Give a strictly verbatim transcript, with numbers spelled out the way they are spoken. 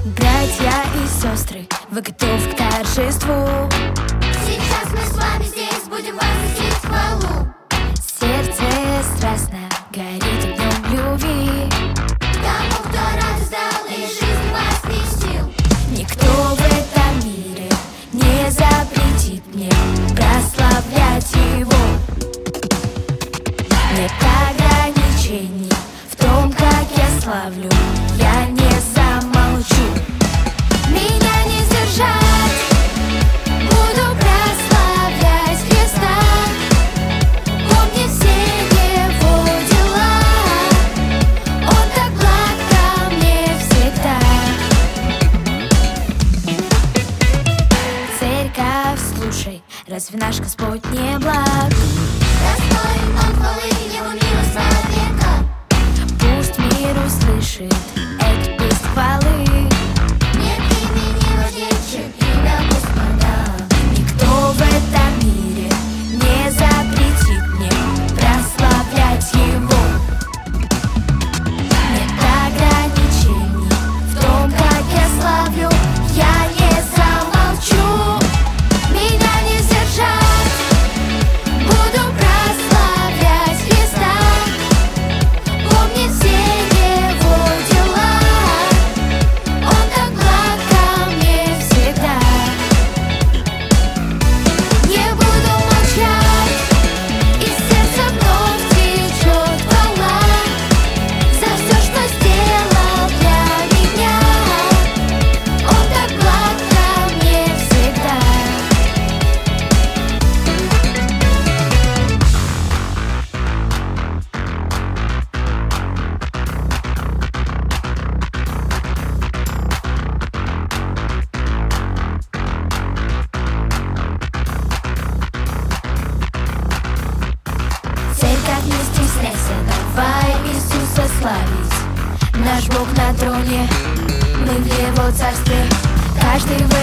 Братья и сестры, вы готовы к торжеству? Сейчас мы с вами здесь будем возносить хвалу. Сердце страстно горит огнем любви Тому, кто радость дал и жизнь воскресил. Никто в этом мире не запретит мне прославлять Его. Нет ограничений в том, как я славлю, я не замолчу. Меня не сдержать, буду прославлять Христа. Помни все Его дела, Он так благ ко мне всегда. Церковь, слушай, разве наш Господь не благ? Достоин Он хвалы, Его милость века. Пусть мир услышит эту песнь хвалы. Нет имени важнее, чем имя Господа. Никто в этом мире не запретит мне прославлять Его. Нет ограничений в том, как я славлю, я не замолчу. Меня не сдержать, буду прославлять Христа. Помни все Его дела, Он так благ ко мне всегда. Не буду молчать, из сердца вновь течет хвала за все, что сделал для меня. Он так благ ко мне всегда. Церковь, не стесняйся, давай Иисуса славить. Наш Бог на троне, мы в Его царстве, каждый в